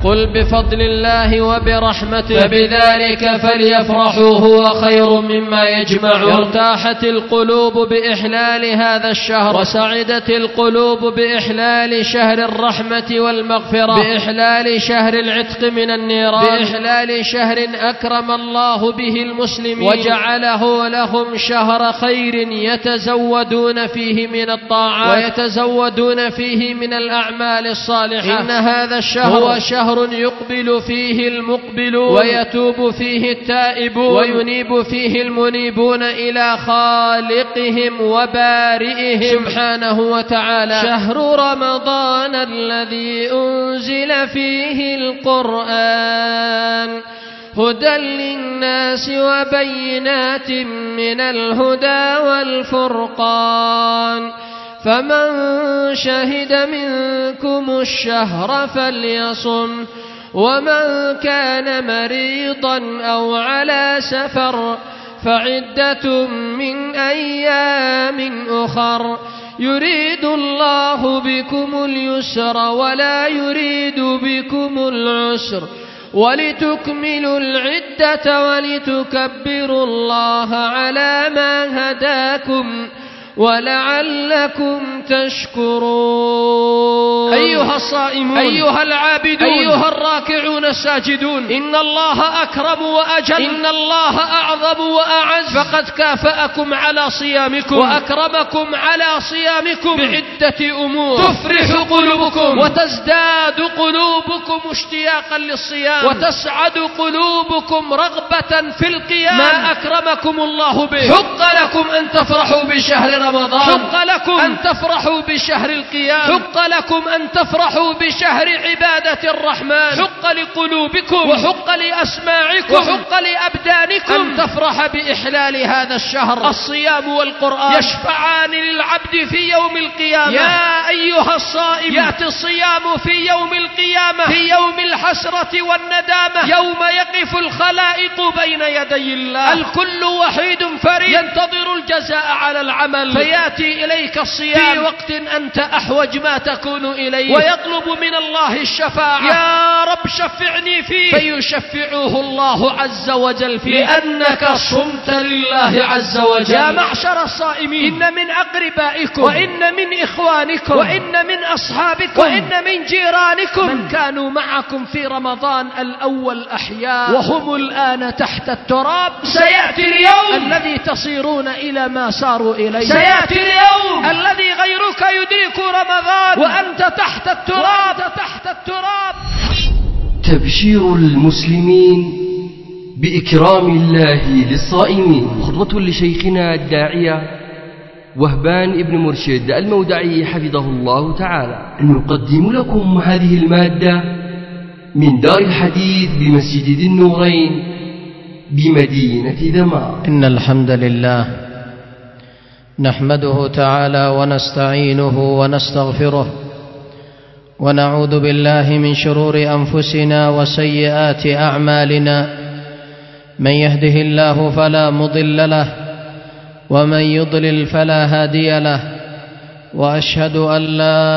قل بفضل الله وبرحمته فبذلك فليفرحوا هو خير مما يجمعون. ارتاحت القلوب بإحلال هذا الشهر، وسعدت القلوب بإحلال شهر الرحمة والمغفرة، بإحلال شهر العتق من النيران، بإحلال شهر أكرم الله به المسلمين وجعله لهم شهر خير يتزودون فيه من الطاعات ويتزودون فيه من الأعمال الصالحة. إن هذا الشهر هو شهر يقبل فيه المقبل ويتوب فيه التائب وينيب فيه المنيبون إلى خالقهم وبارئهم سبحانه وتعالى. شهر رمضان الذي أنزل فيه القرآن هدى للناس وبينات من الهدى والفرقان، فمن شهد منكم الشهر فليصم، ومن كان مريضا أو على سفر فعدة من أيام أخر، يريد الله بكم اليسر ولا يريد بكم العسر، ولتكملوا العدة ولتكبروا الله على ما هداكم ولعلكم تشكرون. أيها الصائمون، أيها العابدون، أيها الراكعون الساجدون، إن الله أكرم وأجل، إن الله أعظم وأعز، فقد كافأكم على صيامكم وأكرمكم على صيامكم بعدة أمور تفرح قلوبكم وتزداد قلوبكم اشتياقا للصيام وتسعد قلوبكم رغبة في القيام. ما أكرمكم الله به. حق لكم أن تفرحوا بشهر رمضان، حق لكم أن تفرحوا بشهر القيام، حق لكم أن تفرحوا بشهر عبادة الرحمن، حق لقلوبكم وحق لأسماعكم وحق لأبدانكم أن تفرح بإحلال هذا الشهر. الصيام والقرآن يشفعان للعبد في يوم القيامة. يا أيها الصائم، يأتي الصيام في يوم القيامة، في يوم الحسرة والندامة، يوم يقف الخلائق بين يدي الله، الكل وحيد فريد ينتظر الجزاء على العمل، فيأتي إليك الصيام في وقت أنت أحوج ما تكون إليه ويطلب من الله الشفاعة. يا رب شفعني فيه، فيشفعه الله عز وجل فيه، لأنك صمت لله عز وجل. يا معشر الصائمين، إن من أقربائكم وإن من إخوانكم وإن من أصحابكم وإن من جيرانكم من كانوا معكم في رمضان الأول أحياء وهم الآن تحت التراب. سيأتي اليوم الذي تصيرون إلى ما صاروا إليه، سيأتي اليوم الذي غيرك يدرك رمضان وأنت تحت التراب. تبشير المسلمين بإكرام الله للصائمين. خطبة لشيخنا الداعية وهبان ابن مرشد المودعي حفظه الله تعالى. نقدم لكم هذه المادة من دار الحديث بمسجد ذي النورين بمدينة دمار. إن الحمد لله نحمده تعالى ونستعينه ونستغفره، ونعوذ بالله من شرور أنفسنا وسيئات أعمالنا، من يهده الله فلا مضل له ومن يضلل فلا هادي له، وأشهد أن لا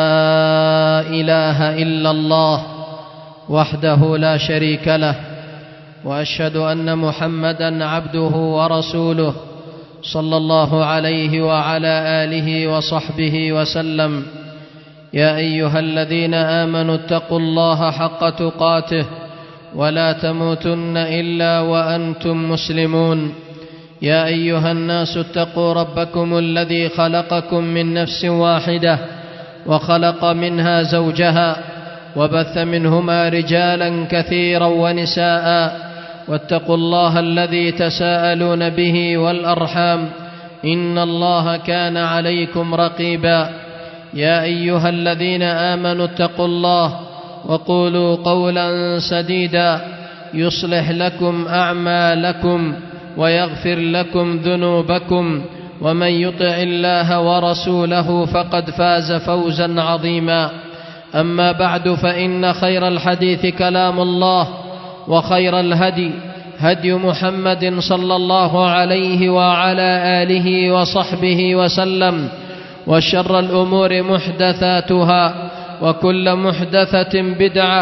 إله إلا الله وحده لا شريك له، وأشهد أن محمدًا عبده ورسوله صلى الله عليه وعلى آله وصحبه وسلم. يا أيها الذين آمنوا اتقوا الله حق تقاته ولا تموتن إلا وأنتم مسلمون. يا أيها الناس اتقوا ربكم الذي خلقكم من نفس واحدة وخلق منها زوجها وبث منهما رجالا كثيرا ونساء، واتقوا الله الذي تساءلون به والأرحام، إن الله كان عليكم رقيبا. يا أيها الذين آمنوا اتقوا الله وقولوا قولا سديدا يصلح لكم أعمالكم ويغفر لكم ذنوبكم، ومن يطع الله ورسوله فقد فاز فوزا عظيما. أما بعد، فإن خير الحديث كلام الله، وخير الهدي هدي محمد صلى الله عليه وعلى آله وصحبه وسلم، وشر الأمور محدثاتها، وكل محدثة بدعة،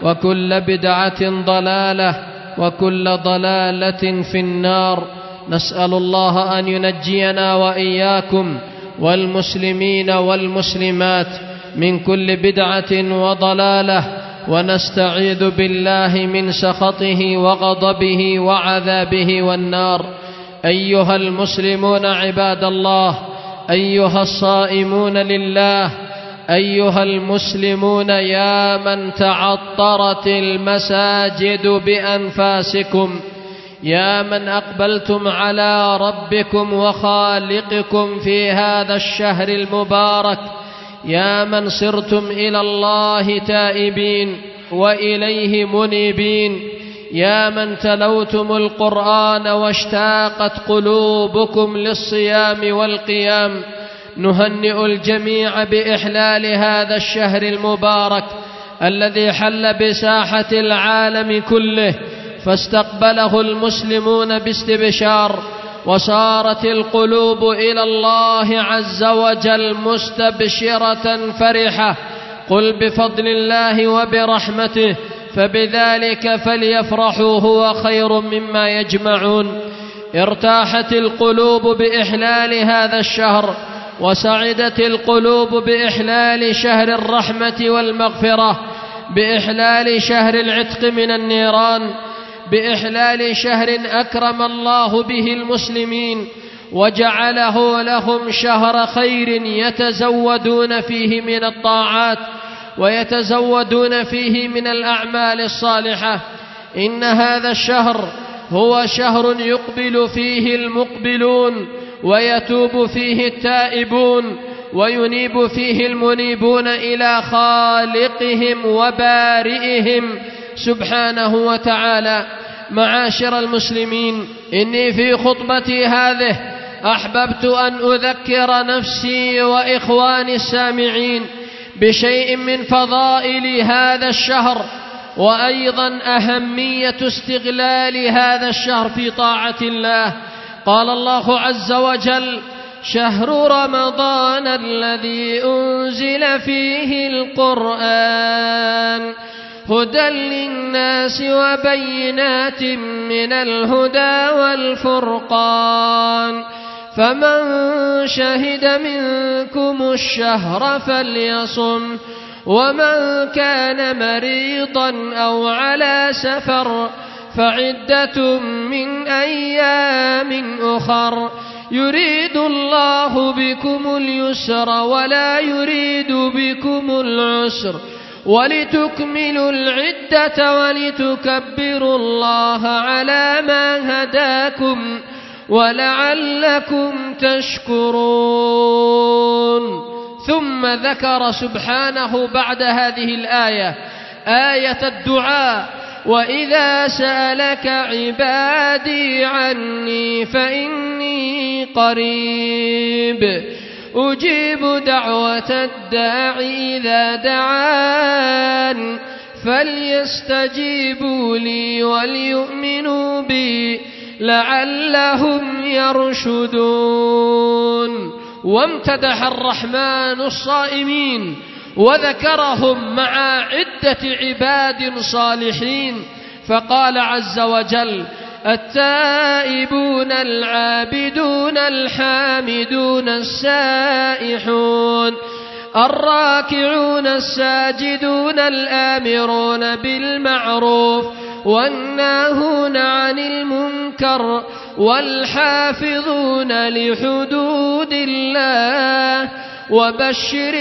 وكل بدعة ضلالة وكل ضلالة في النار. نسأل الله أن ينجينا وإياكم والمسلمين والمسلمات من كل بدعة وضلالة، ونستعيذ بالله من سخطه وغضبه وعذابه والنار. أيها المسلمون عباد الله، أيها الصائمون لله، أيها المسلمون يا من تعطرت المساجد بأنفاسكم، يا من أقبلتم على ربكم وخالقكم في هذا الشهر المبارك، يا من صرتم إلى الله تائبين وإليه منيبين، يا من تلوتم القرآن واشتاقت قلوبكم للصيام والقيام، نهنئ الجميع بإحلال هذا الشهر المبارك الذي حل بساحة العالم كله، فاستقبله المسلمون باستبشار، وصارت القلوب إلى الله عز وجل مستبشرة فرحة. قل بفضل الله وبرحمته فبذلك فليفرحوا هو خير مما يجمعون. ارتاحت القلوب بإحلال هذا الشهر، وسعدت القلوب بإحلال شهر الرحمة والمغفرة، بإحلال شهر العتق من النيران، بإحلال شهر أكرم الله به المسلمين وجعله لهم شهر خير يتزودون فيه من الطاعات ويتزودون فيه من الأعمال الصالحة. إن هذا الشهر هو شهر يقبل فيه المقبلون ويتوب فيه التائبون وينيب فيه المنيبون إلى خالقهم وبارئهم سبحانه وتعالى. معاشر المسلمين، إني في خطبتي هذه أحببت أن أذكر نفسي وإخواني السامعين بشيء من فضائل هذا الشهر، وأيضا أهمية استغلال هذا الشهر في طاعة الله. قال الله عز وجل: شهر رمضان الذي أنزل فيه القرآن هدى للناس وبينات من الهدى والفرقان، فمن شهد منكم الشهر فليصم، ومن كان مريضا أو على سفر فعدة من أيام أخر، يريد الله بكم اليسر ولا يريد بكم العسر، ولتكملوا العدة ولتكبروا الله على ما هداكم ولعلكم تشكرون. ثم ذكر سبحانه بعد هذه الآية آية الدعاء: وإذا سألك عبادي عني فإني قريب أجيب دعوة الداع إذا دعان فليستجيبوا لي وليؤمنوا بي لعلهم يرشدون. وامتدح الرحمن الصائمين وذكرهم مع عدة عباد صالحين، فقال عز وجل: التائبون العابدون الحامدون السائحون الراكعون الساجدون الآمرون بالمعروف والناهون عن المنكر والحافظون لحدود الله وبشر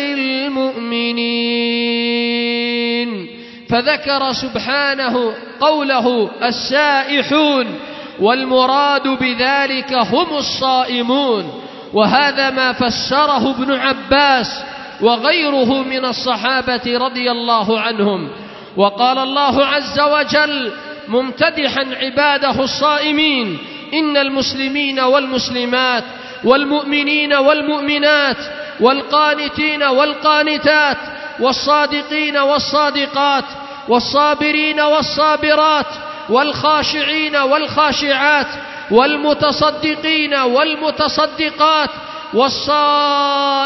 المؤمنين. فذكر سبحانه قوله السائحون، والمراد بذلك هم الصائمون، وهذا ما فسره ابن عباس وغيره من الصحابة رضي الله عنهم. وقال الله عز وجل ممتدحا عباده الصائمين: إن المسلمين والمسلمات والمؤمنين والمؤمنات والقانتين والقانتات والصادقين والصادقات والصابرين والصابرات والخاشعين والخاشعات والمتصدقين والمتصدقات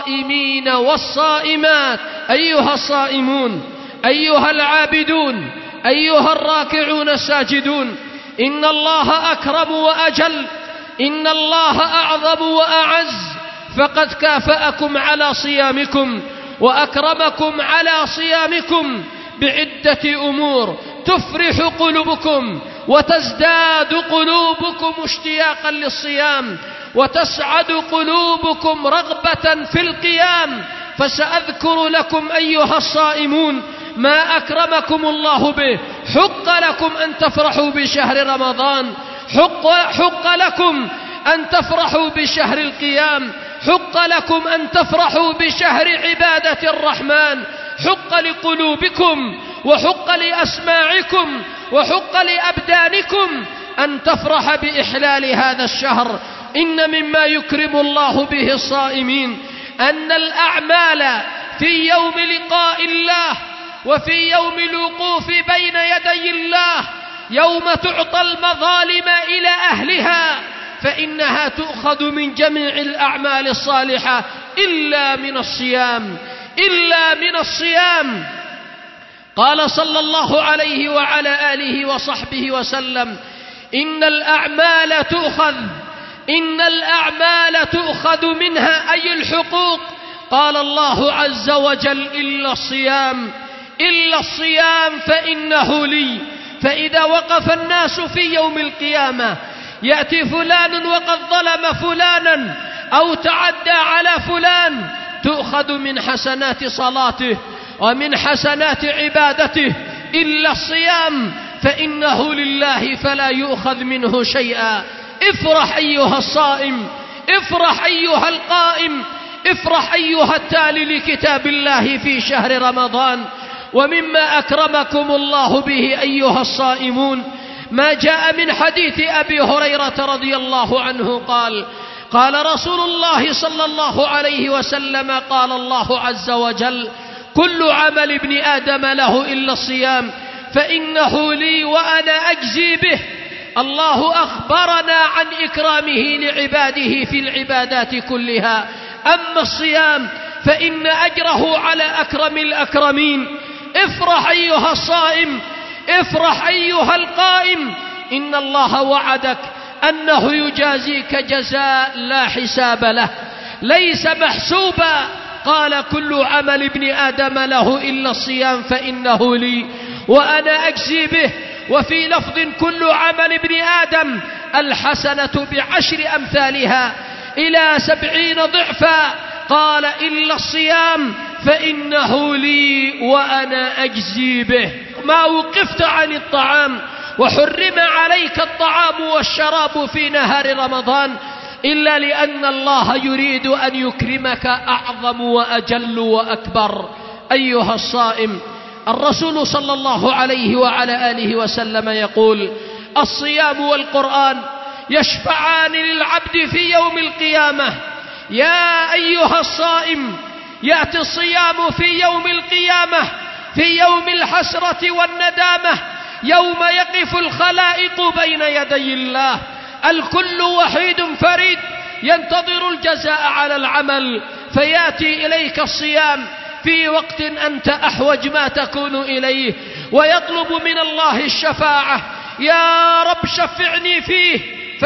والصائمين والصائمات. أيها الصائمون، أيها العابدون، أيها الراكعون الساجدون، إن الله أكرم وأجل، إن الله أعظم وأعز، فقد كافأكم على صيامكم وأكرمكم على صيامكم بعدة أمور تفرح قلوبكم وتزداد قلوبكم اشتياقا للصيام وتسعد قلوبكم رغبة في القيام. فسأذكر لكم أيها الصائمون ما أكرمكم الله به. حق لكم أن تفرحوا بشهر رمضان، حق لكم أن تفرحوا بشهر القيام، حق لكم أن تفرحوا بشهر عبادة الرحمن، حق لقلوبكم وحق لأسماعكم وحق لأبدانكم أن تفرح بإحلال هذا الشهر. إن مما يكرم الله به الصائمين أن الأعمال في يوم لقاء الله وفي يوم الوقوف بين يدي الله، يوم تعطى المظالم إلى أهلها، فإنها تؤخذ من جميع الأعمال الصالحة إلا من الصيام، إلا من الصيام. قال صلى الله عليه وعلى آله وصحبه وسلم: إن الأعمال تؤخذ منها أي الحقوق. قال الله عز وجل: إلا الصيام فإنه لي. فإذا وقف الناس في يوم القيامة يأتي فلان وقد ظلم فلانا أو تعدى على فلان، تؤخذ من حسنات صلاته ومن حسنات عبادته، إلا الصيام فإنه لله فلا يؤخذ منه شيئا. افرح أيها الصائم، افرح أيها القائم، افرح أيها التالي لكتاب الله في شهر رمضان. ومما أكرمكم الله به أيها الصائمون ما جاء من حديث أبي هريرة رضي الله عنه قال رسول الله صلى الله عليه وسلم: قال الله عز وجل: كل عمل ابن آدم له إلا الصيام فإنه لي وأنا أجزي به. الله أخبرنا عن إكرامه لعباده في العبادات كلها، أما الصيام فإن أجره على أكرم الأكرمين. افرح أيها الصائم، افرح أيها القائم، إن الله وعدك أنه يجازيك جزاء لا حساب له ليس محسوبا. قال: كل عمل ابن آدم له إلا الصيام فإنه لي وأنا أجزي به. وفي لفظ: كل عمل ابن آدم الحسنة ب10 أمثالها إلى 70 ضعفا. قال: إلا الصيام فإنه لي وأنا أجزي به. ما وقفت عن الطعام وحرم عليك الطعام والشراب في نهار رمضان إلا لأن الله يريد أن يكرمك أعظم وأجل وأكبر. أيها الصائم، الرسول صلى الله عليه وعلى آله وسلم يقول: الصيام والقرآن يشفعان للعبد في يوم القيامة. يا أيها الصائم، يأتي الصيام في يوم القيامة، في يوم الحسرة والندامة، يوم يقف الخلائق بين يدي الله، الكل وحيد فريد ينتظر الجزاء على العمل، فيأتي إليك الصيام في وقت أنت أحوج ما تكون إليه ويطلب من الله الشفاعة: يا رب شفعني فيه،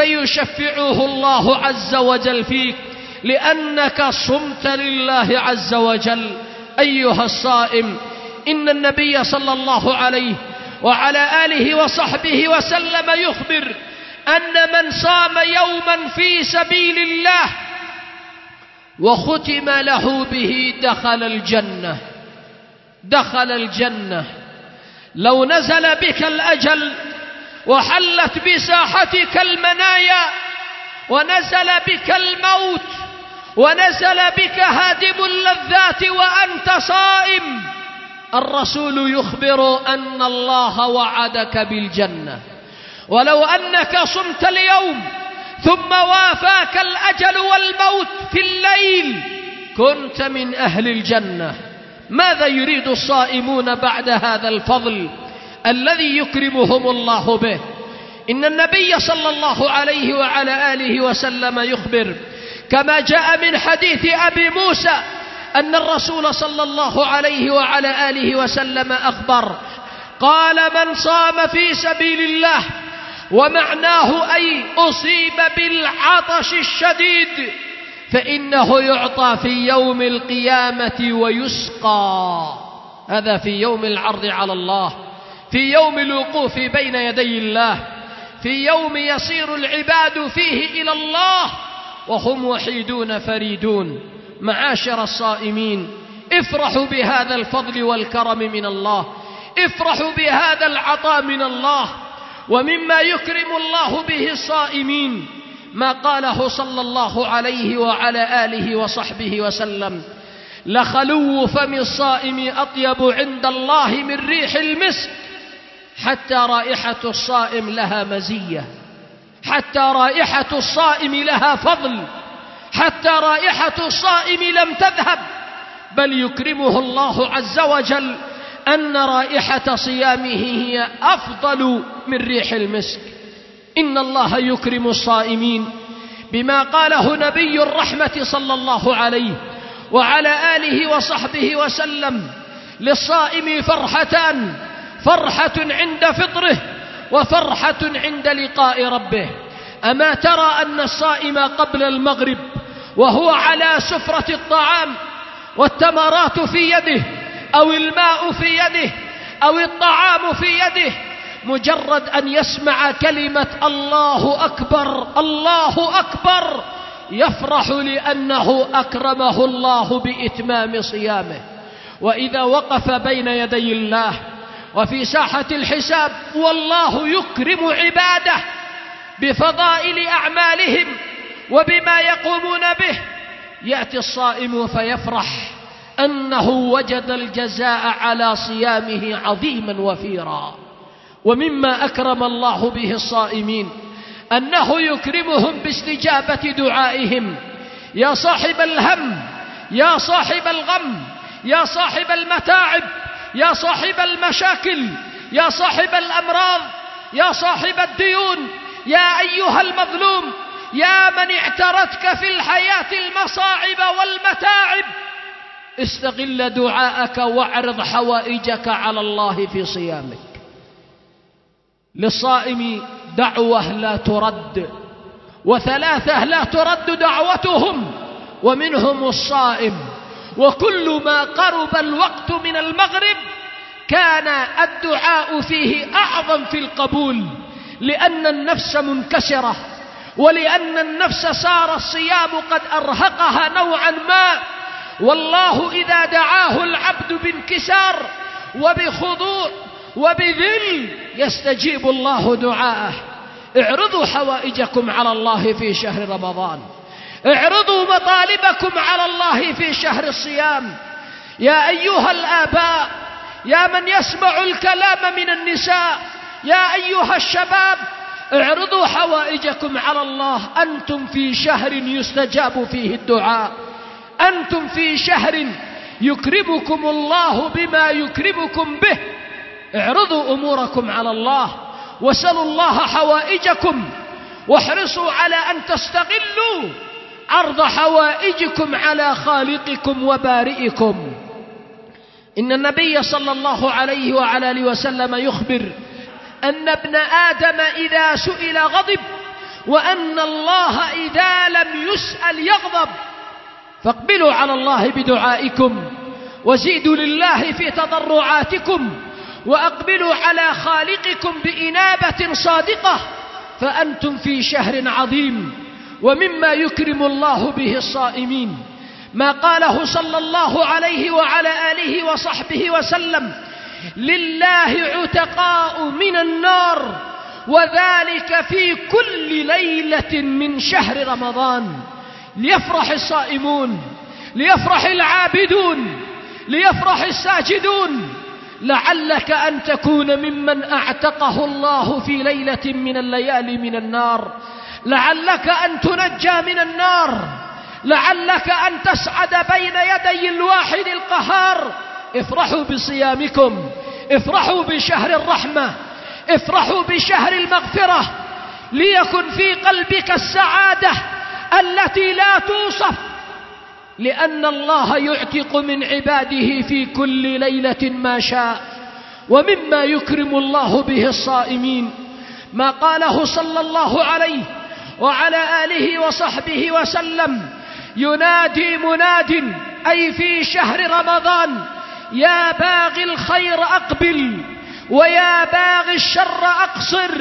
فيشفعه الله عز وجل فيك لأنك صمت لله عز وجل. أيها الصائم، إن النبي صلى الله عليه وعلى آله وصحبه وسلم يخبر أن من صام يوما في سبيل الله وختم له به دخل الجنة. لو نزل بك الأجل وحلت بساحتك المنايا ونزل بك الموت ونزل بك هادم اللذات وأنت صائم، الرسول يخبر أن الله وعدك بالجنة. ولو أنك صمت اليوم ثم وافاك الأجل والموت في الليل كنت من أهل الجنة. ماذا يريد الصائمون بعد هذا الفضل الذي يكرمهم الله به؟ إن النبي صلى الله عليه وعلى آله وسلم يخبر كما جاء من حديث أبي موسى أن الرسول صلى الله عليه وعلى آله وسلم أخبر قال من صام في سبيل الله، ومعناه أي أصيب بالعطش الشديد، فإنه يعطى في يوم القيامة ويسقى. هذا في يوم العرض على الله، في يوم الوقوف بين يدي الله، في يوم يصير العباد فيه إلى الله وهم وحيدون فريدون. معاشر الصائمين، افرحوا بهذا الفضل والكرم من الله، افرحوا بهذا العطاء من الله. ومما يكرم الله به الصائمين ما قاله صلى الله عليه وعلى آله وصحبه وسلم: لخلو فم الصائم أطيب عند الله من ريح المسك، حتى رائحة الصائم لها مزية، حتى رائحة الصائم لها فضل، حتى رائحة الصائم لم تذهب، بل يكرمه الله عز وجل أن رائحة صيامه هي أفضل من ريح المسك. إن الله يكرم الصائمين بما قاله نبي الرحمة صلى الله عليه وعلى آله وصحبه وسلم: للصائم فرحتان، فرحة عند فطره وفرحة عند لقاء ربه. أما ترى أن الصائم قبل المغرب وهو على سفرة الطعام والتمرات في يده أو الماء في يده أو الطعام في يده، مجرد أن يسمع كلمة الله أكبر الله أكبر يفرح لأنه أكرمه الله بإتمام صيامه. وإذا وقف بين يدي الله وفي ساحة الحساب والله يكرم عباده بفضائل أعمالهم وبما يقومون به، يأتي الصائم فيفرح أنه وجد الجزاء على صيامه عظيما وفيرا. ومما أكرم الله به الصائمين أنه يكرمهم باستجابة دعائهم: يا صاحب الهم، يا صاحب الغم، يا صاحب المتاعب، يا صاحب المشاكل، يا صاحب الأمراض، يا صاحب الديون، يا أيها المظلوم، يا من اعترتك في الحياة المصاعب والمتاعب، استغل دعاءك واعرض حوائجك على الله في صيامك. للصائم دعوة لا ترد، وثلاثة لا ترد دعوتهم، ومنهم الصائم. وكل ما قرب الوقت من المغرب كان الدعاء فيه أعظم في القبول، لأن النفس منكسرة، ولأن النفس صار الصيام قد أرهقها نوعا ما. والله إذا دعاه العبد بانكسار وبخضوع وبذل يستجيب الله دعاءه. اعرضوا حوائجكم على الله في شهر رمضان، اعرضوا مطالبكم على الله في شهر الصيام. يا أيها الآباء، يا من يسمع الكلام من النساء، يا أيها الشباب، اعرضوا حوائجكم على الله. أنتم في شهر يستجاب فيه الدعاء، أنتم في شهر يكرمكم الله بما يكرمكم به. اعرضوا أموركم على الله وسلوا الله حوائجكم، واحرصوا على أن تستغلوا عرض حوائجكم على خالقكم وبارئكم. إن النبي صلى الله عليه وعلى آله وسلم يخبر أن ابن آدم إذا سئل غضب، وأن الله إذا لم يسأل يغضب. فاقبلوا على الله بدعائكم، وزيدوا لله في تضرعاتكم، وأقبلوا على خالقكم بإنابة صادقة، فأنتم في شهر عظيم. ومما يكرم الله به الصائمين ما قاله صلى الله عليه وعلى آله وصحبه وسلم: لله عتقاء من النار، وذلك في كل ليلة من شهر رمضان. ليفرح الصائمون، ليفرح العابدون، ليفرح الساجدون. لعلك أن تكون ممن أعتقه الله في ليلة من الليالي من النار، لعلك أن تنجى من النار، لعلك أن تسعد بين يدي الواحد القهار. افرحوا بصيامكم، افرحوا بشهر الرحمة، افرحوا بشهر المغفرة، ليكن في قلبك السعادة التي لا توصف، لأن الله يعتق من عباده في كل ليلة ما شاء. ومما يكرم الله به الصائمين ما قاله صلى الله عليه وعلى آله وصحبه وسلم: ينادي مناد أي في شهر رمضان: يا باغي الخير أقبل ويا باغي الشر أقصر.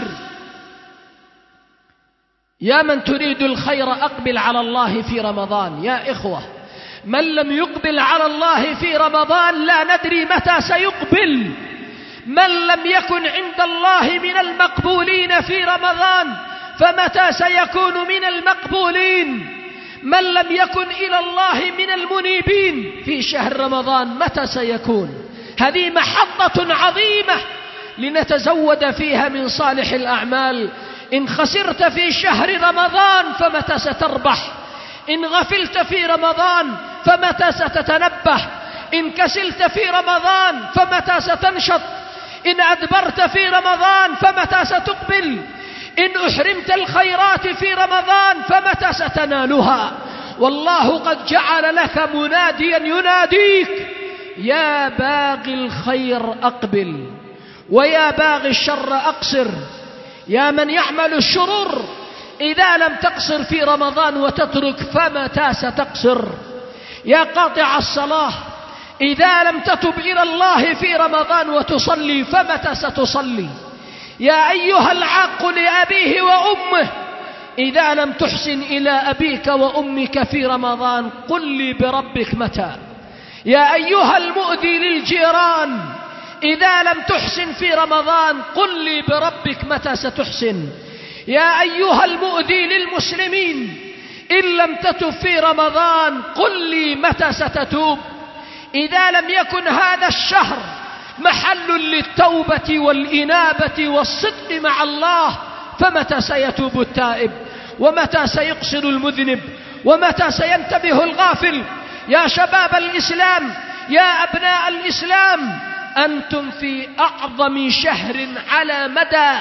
يا من تريد الخير أقبل على الله في رمضان. يا إخوة، من لم يقبل على الله في رمضان لا ندري متى سيقبل. من لم يكن عند الله من المقبولين في رمضان فمتى سيكون من المقبولين؟ من لم يكن إلى الله من المنيبين في شهر رمضان متى سيكون؟ هذه محطة عظيمة لنتزود فيها من صالح الأعمال. إن خسرت في شهر رمضان فمتى ستربح؟ إن غفلت في رمضان فمتى ستتنبه؟ إن كسلت في رمضان فمتى ستنشط؟ إن أدبرت في رمضان فمتى ستقبل؟ إن أحرمت الخيرات في رمضان فمتى ستنالها؟ والله قد جعل لك مناديا يناديك: يا باغي الخير أقبل ويا باغي الشر أقصر. يا من يعمل الشرور، إذا لم تقصر في رمضان وتترك فمتى ستقصر؟ يا قاطع الصلاة، إذا لم تتب إلى الله في رمضان وتصلي فمتى ستصلي؟ يا أيها العاق لأبيه وأمه، إذا لم تحسن إلى أبيك وأمك في رمضان قل لي بربك متى؟ يا أيها المؤذي للجيران، إذا لم تحسن في رمضان قل لي بربك متى ستحسن؟ يا أيها المؤذي للمسلمين، إن لم تتب في رمضان قل لي متى ستتوب؟ إذا لم يكن هذا الشهر محل للتوبة والإنابة والصدق مع الله فمتى سيتوب التائب؟ ومتى سيقصر المذنب؟ ومتى سينتبه الغافل؟ يا شباب الإسلام، يا أبناء الإسلام، أنتم في أعظم شهر على مدى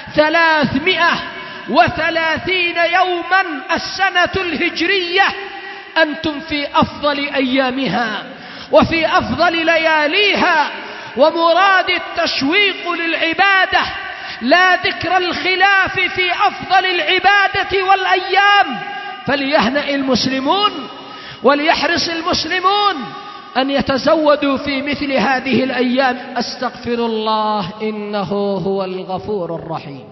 330 يوما السنة الهجرية. أنتم في أفضل أيامها وفي أفضل لياليها، ومراد التشويق للعبادة لا ذكر الخلاف في أفضل العبادة والأيام. فليهنأ المسلمون وليحرص المسلمون أن يتزودوا في مثل هذه الأيام. أستغفر الله إنه هو الغفور الرحيم.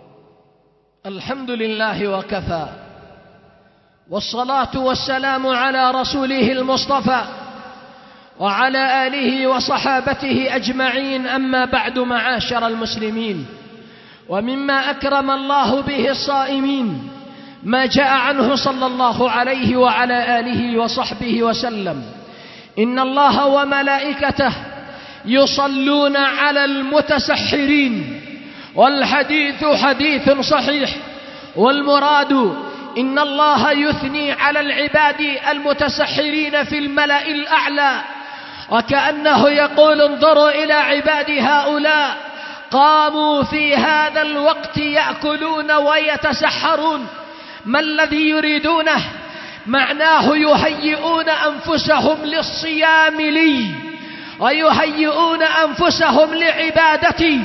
الحمد لله وكفى، والصلاة والسلام على رسوله المصطفى وعلى آله وصحابته أجمعين. أما بعد، معاشر المسلمين، ومما أكرم الله به الصائمين ما جاء عنه صلى الله عليه وعلى آله وصحبه وسلم: إن الله وملائكته يصلون على المتسحرين. والحديث حديث صحيح، والمراد إن الله يثني على العباد المتسحرين في الملأ الأعلى، وكأنه يقول: انظروا إلى عبادي هؤلاء قاموا في هذا الوقت يأكلون ويتسحرون. ما الذي يريدونه؟ معناه يهيئون أنفسهم للصيام لي، ويهيئون أنفسهم لعبادتي،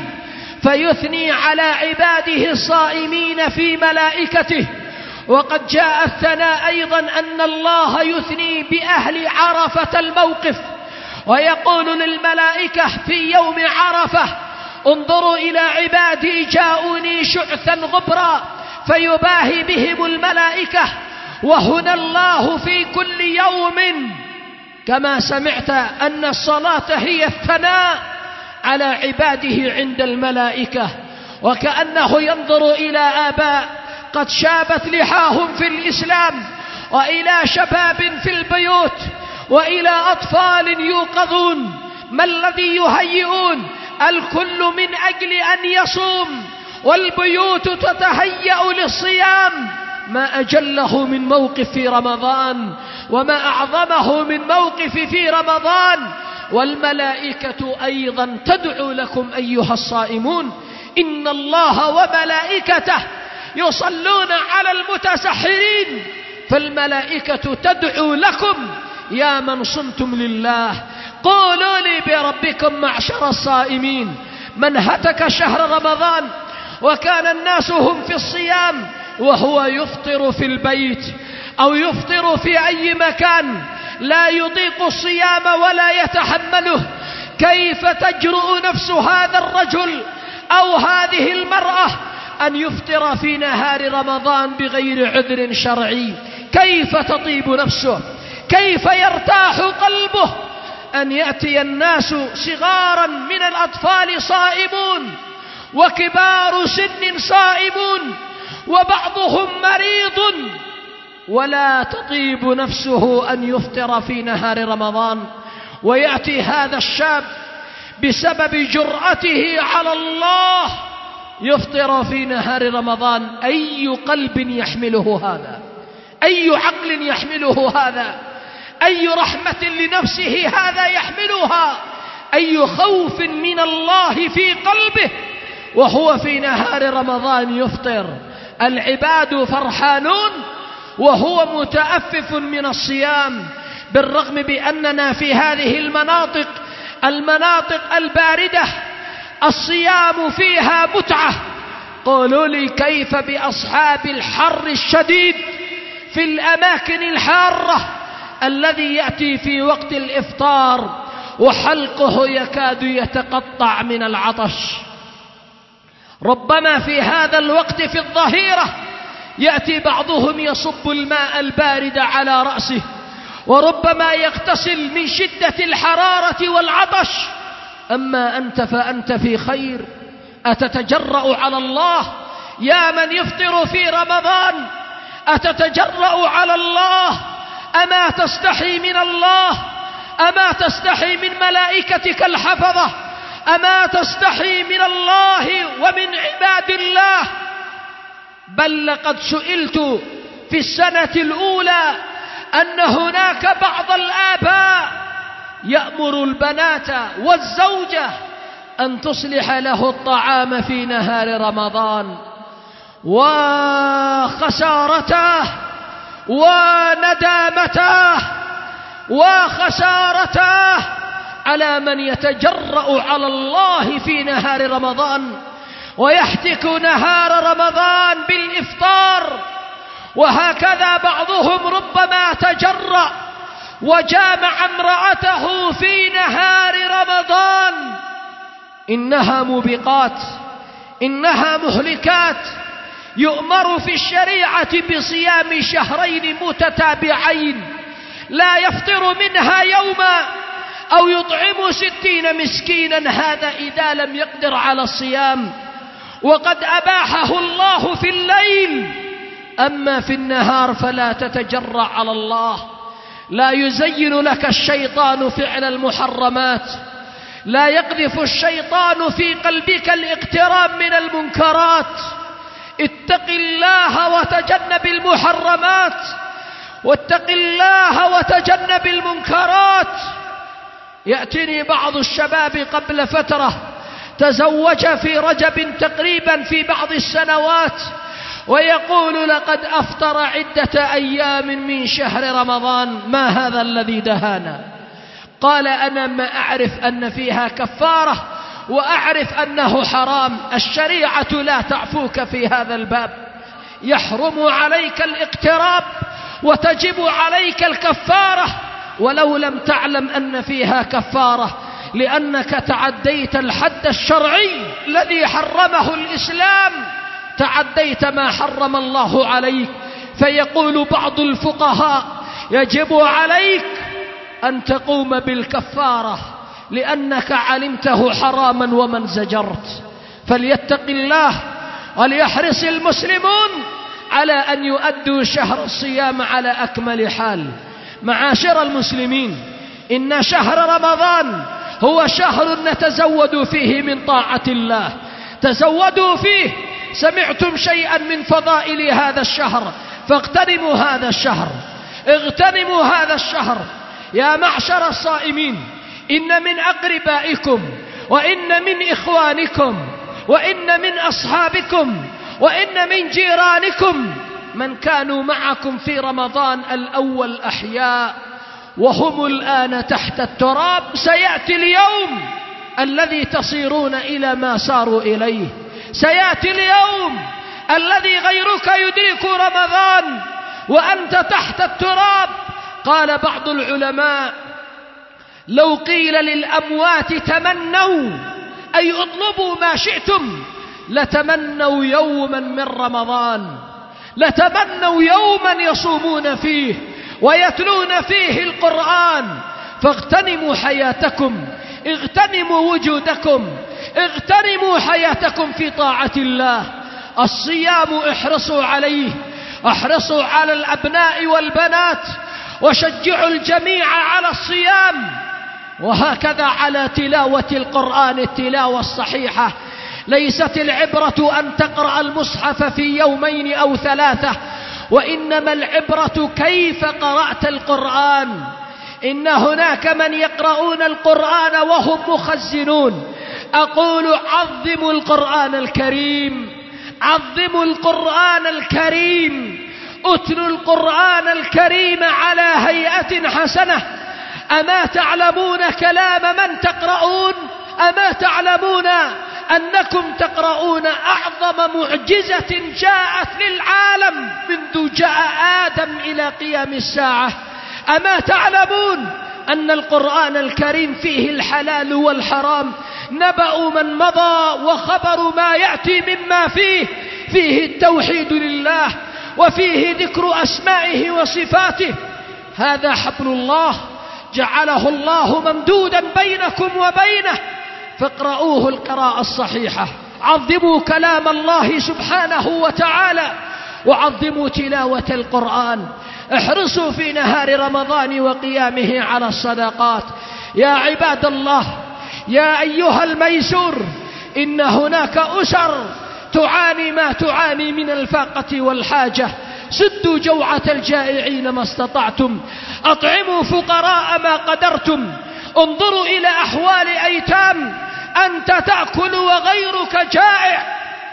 فيثني على عباده الصائمين في ملائكته. وقد جاء الثناء أيضا أن الله يثني بأهل عرفة الموقف، ويقول للملائكة في يوم عرفة: انظروا إلى عبادي جاءوني شعثا غبرا، فيباهي بهم الملائكة. وهنا الله في كل يوم، كما سمعت أن الصلاة هي الثناء على عباده عند الملائكة، وكأنه ينظر إلى آباء قد شابت لحاهم في الإسلام، وإلى شباب في البيوت، وإلى أطفال يوقظون. ما الذي يهيئون؟ الكل من أجل أن يصوم، والبيوت تتهيأ للصيام. ما أجله من موقف في رمضان، وما أعظمه من موقف في رمضان. والملائكة أيضا تدعو لكم أيها الصائمون. إن الله وملائكته يصلون على المتسحرين، فالملائكة تدعو لكم يا من صمتم لله. قولوا لي بربكم معشر الصائمين: من هتك شهر رمضان وكان الناس هم في الصيام وهو يفطر في البيت أو يفطر في أي مكان لا يطيق الصيام ولا يتحمله، كيف تجرؤ نفس هذا الرجل أو هذه المرأة أن يفطر في نهار رمضان بغير عذر شرعي؟ كيف تطيب نفسه؟ كيف يرتاح قلبه أن يأتي الناس صغارا من الأطفال صائمون وكبار سن صائمون وبعضهم مريض ولا تطيب نفسه أن يفطر في نهار رمضان، ويأتي هذا الشاب بسبب جرأته على الله يفطر في نهار رمضان. أي قلب يحمله هذا؟ أي عقل يحمله هذا؟ أي رحمة لنفسه هذا يحملها؟ أي خوف من الله في قلبه وهو في نهار رمضان يفطر؟ العباد فرحانون وهو متأفف من الصيام، بالرغم بأننا في هذه المناطق الباردة الصيام فيها متعة. قولوا لي كيف بأصحاب الحر الشديد في الأماكن الحارة الذي يأتي في وقت الإفطار وحلقه يكاد يتقطع من العطش؟ ربما في هذا الوقت في الظهيرة يأتي بعضهم يصب الماء البارد على رأسه، وربما يغتسل من شدة الحرارة والعطش. أما أنت فأنت في خير، أتتجرأ على الله يا من يفطر في رمضان؟ أتتجرأ على الله؟ أما تستحي من الله؟ أما تستحي من ملائكتك الحفظة؟ أما تستحي من الله ومن عباد الله؟ بل لقد سئلت في السنة الأولى أن هناك بعض الآباء يأمر البنات والزوجة أن تصلح له الطعام في نهار رمضان، وخسارته وندامته وخسارته على من يتجرأ على الله في نهار رمضان ويحتك نهار رمضان بالإفطار. وهكذا بعضهم ربما تجرأ وجامع امرأته في نهار رمضان. إنها موبقات، إنها مهلكات. يؤمر في الشريعة بصيام شهرين متتابعين لا يفطر منها يوما أو يطعم 60 مسكينا، هذا إذا لم يقدر على الصيام، وقد أباحه الله في الليل. أما في النهار فلا تتجرأ على الله. لا يزين لك الشيطان فعل المحرمات، لا يقذف الشيطان في قلبك الاقتراب من المنكرات. اتق الله وتجنب المحرمات، واتق الله وتجنب المنكرات. يأتيني بعض الشباب قبل فترة تزوج في رجب تقريبا في بعض السنوات، ويقول لقد أفطر عدة أيام من شهر رمضان. ما هذا الذي دهانا؟ قال أنا ما أعرف أن فيها كفارة وأعرف أنه حرام. الشريعة لا تعفوك في هذا الباب، يحرم عليك الاقتراب وتجب عليك الكفارة ولو لم تعلم أن فيها كفارة، لأنك تعديت الحد الشرعي الذي حرمه الإسلام، تعديت ما حرم الله عليك. فيقول بعض الفقهاء يجب عليك أن تقوم بالكفارة لأنك علمته حراما ومن زجرت. فليتق الله وليحرص المسلمون على أن يؤدوا شهر الصيام على أكمل حال. معاشر المسلمين، إن شهر رمضان هو شهر نتزود فيه من طاعة الله. تزودوا فيه. سمعتم شيئا من فضائل هذا الشهر فاغتنموا هذا الشهر، اغتنموا هذا الشهر يا معشر الصائمين. إن من أقربائكم وإن من إخوانكم وإن من أصحابكم وإن من جيرانكم من كانوا معكم في رمضان الأول أحياء وهم الآن تحت التراب. سيأتي اليوم الذي تصيرون إلى ما صاروا إليه. سيأتي اليوم الذي غيرك يدرك رمضان وأنت تحت التراب. قال بعض العلماء: لو قيل للأموات تمنوا أي اطلبوا ما شئتم لتمنوا يوما من رمضان، لتمنوا يوما يصومون فيه ويتلون فيه القرآن. فاغتنموا حياتكم، اغتنموا وجودكم، اغتنموا حياتكم في طاعة الله. الصيام احرصوا عليه، احرصوا على الأبناء والبنات، وشجعوا الجميع على الصيام، وهكذا على تلاوة القرآن التلاوة الصحيحة. ليست العبرة أن تقرأ المصحف في يومين أو 3، وإنما العبرة كيف قرأت القرآن. إن هناك من يقرؤون القرآن وهم مخزنون. أقول: عظموا القرآن الكريم، عظموا القرآن الكريم، أتلوا القرآن الكريم على هيئة حسنة. أما تعلمون كلام من تقرؤون؟ أما تعلمون أنكم تقرؤون أعظم معجزة جاءت للعالم منذ جاء آدم إلى قيام الساعة؟ أما تعلمون أن القرآن الكريم فيه الحلال والحرام، نبأ من مضى وخبر ما يأتي مما فيه التوحيد لله، وفيه ذكر أسمائه وصفاته. هذا حبل الله جعله الله ممدودا بينكم وبينه، فاقرؤوه القراءة الصحيحة. عظموا كلام الله سبحانه وتعالى، وعظموا تلاوة القرآن. احرصوا في نهار رمضان وقيامه على الصدقات. يا عباد الله، يا أيها الميسور، إن هناك أسر تعاني ما تعاني من الفاقة والحاجة. سدوا جوعة الجائعين ما استطعتم، أطعموا فقراء ما قدرتم، انظروا إلى أحوال أيتام، أنت تأكل وغيرك جائع.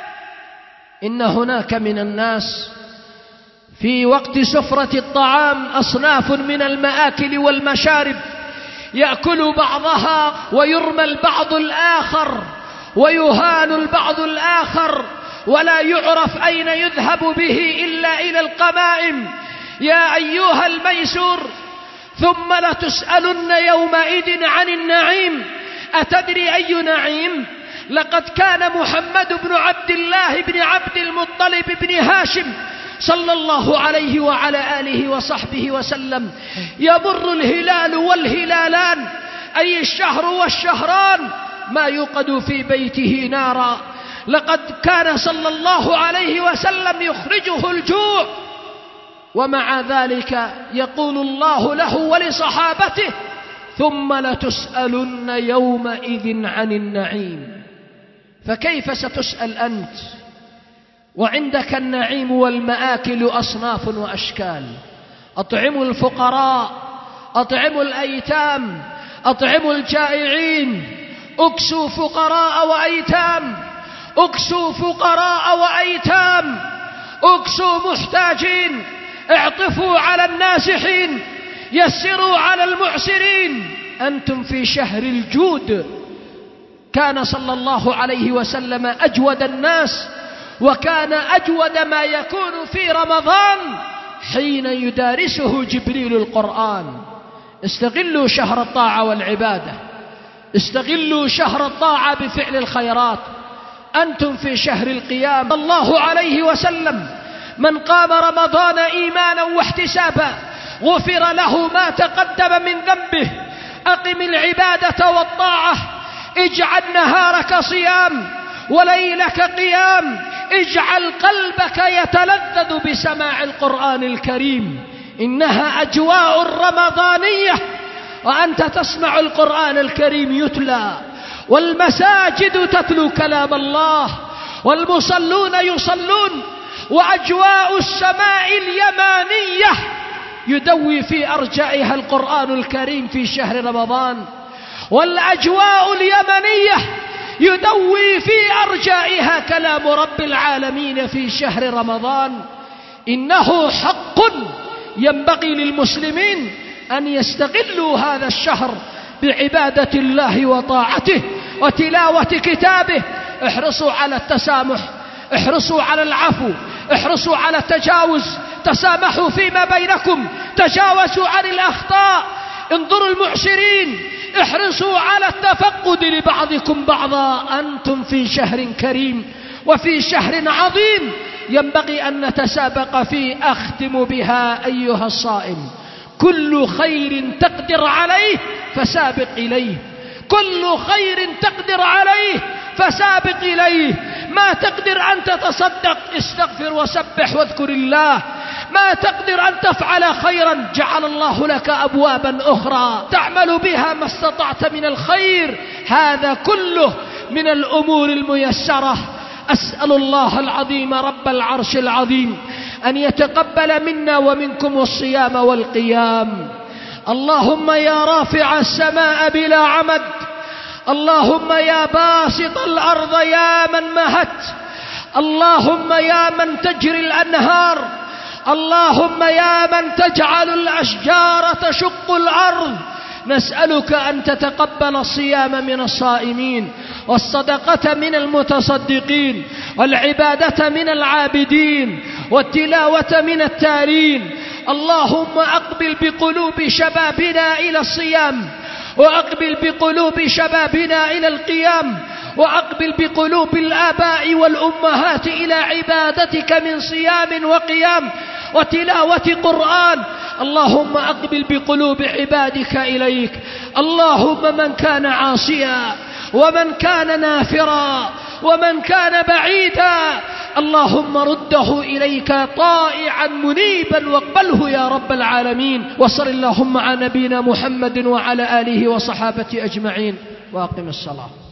إن هناك من الناس في وقت سفرة الطعام أصناف من المآكل والمشارب، يأكل بعضها ويرمى البعض الآخر، ويهان البعض الآخر، ولا يعرف أين يذهب به إلا إلى القمائم. يا أيها الميسور، ثم لتسألن يومئذ عن النعيم. أتدري أي نعيم؟ لقد كان محمد بن عبد الله بن عبد المطلب بن هاشم صلى الله عليه وعلى آله وصحبه وسلم يمر الهلال والهلالان، أي الشهر والشهران، ما يوقد في بيته نارا. لقد كان صلى الله عليه وسلم يخرجه الجوع، ومع ذلك يقول الله له ولصحابته: ثم لتسألن يومئذ عن النعيم. فكيف ستسأل أنت وعندك النعيم والمآكل أصناف وأشكال؟ أطعموا الفقراء، أطعموا الأيتام، أطعموا الجائعين، أكسوا فقراء وأيتام، أكسوا فقراء وأيتام، أكسوا محتاجين، اعطفوا على الناسحين، يسروا على المعسرين. أنتم في شهر الجود. كان صلى الله عليه وسلم أجود الناس، وكان أجود ما يكون في رمضان حين يدارسه جبريل القرآن. استغلوا شهر الطاعة والعبادة، استغلوا شهر الطاعة بفعل الخيرات. أنتم في شهر القيام. الله عليه وسلم: من قام رمضان إيمانا واحتسابا غفر له ما تقدم من ذنبه. أقم العبادة والطاعة، اجعل نهارك صيام وليلك قيام، اجعل قلبك يتلذذ بسماع القرآن الكريم. إنها أجواء رمضانية، وأنت تسمع القرآن الكريم يتلى، والمساجد تتلو كلام الله، والمصلون يصلون، وأجواء السماء اليمانية يدوي في أرجائها القرآن الكريم في شهر رمضان، والأجواء اليمنية يدوي في أرجائها كلام رب العالمين في شهر رمضان. إنه حق ينبغي للمسلمين أن يستغلوا هذا الشهر بعبادة الله وطاعته، وتلاوة كتابه. احرصوا على التسامح، احرصوا على العفو، احرصوا على التجاوز، تسامحوا فيما بينكم، تجاوزوا عن الأخطاء، انظروا المعسرين، احرصوا على التفقد لبعضكم بعضا. أنتم في شهر كريم وفي شهر عظيم ينبغي أن نتسابق فيه. أختم بها أيها الصائم: كل خير تقدر عليه فسابق إليه، كل خير تقدر عليه فسابق إليه. ما تقدر أن تتصدق، استغفر وسبح واذكر الله. ما تقدر أن تفعل خيرا، جعل الله لك أبوابا أخرى تعمل بها ما استطعت من الخير. هذا كله من الأمور الميسرة. أسأل الله العظيم رب العرش العظيم أن يتقبل منا ومنكم الصيام والقيام. اللهم يا رافع السماء بلا عمد، اللهم يا باسط الأرض يا من مهت، اللهم يا من تجري الأنهار، اللهم يا من تجعل الأشجار تشق الأرض، نسألك أن تتقبل الصيام من الصائمين، والصدقة من المتصدقين، والعبادة من العابدين، والتلاوة من التالين. اللهم أقبل بقلوب شبابنا إلى الصيام، وأقبل بقلوب شبابنا إلى القيام، وأقبل بقلوب الآباء والأمهات إلى عبادتك من صيام وقيام وتلاوة قرآن. اللهم أقبل بقلوب عبادك إليك. اللهم من كان عاصيا ومن كان نافرا ومن كان بعيدا، اللهم رده إليك طائعا منيبا واقبله يا رب العالمين. وصل اللهم على نبينا محمد وعلى آله وصحابته أجمعين، وأقم الصلاة.